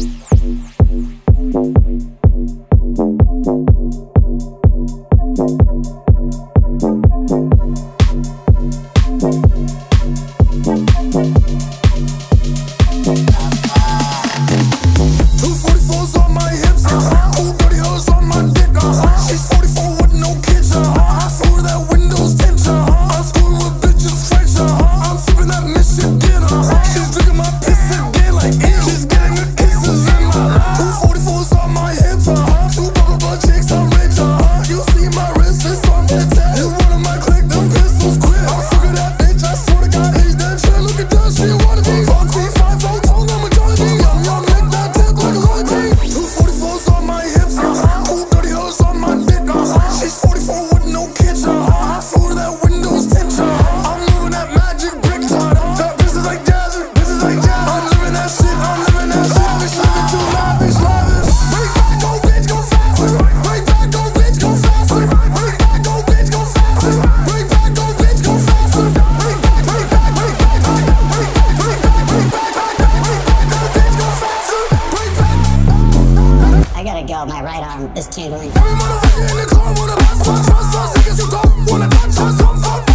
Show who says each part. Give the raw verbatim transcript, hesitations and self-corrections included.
Speaker 1: My right arm is tingling.
Speaker 2: Every motherfucker in the car wanna bust my trust, so sick as you don't wanna touch us. I'm fucked.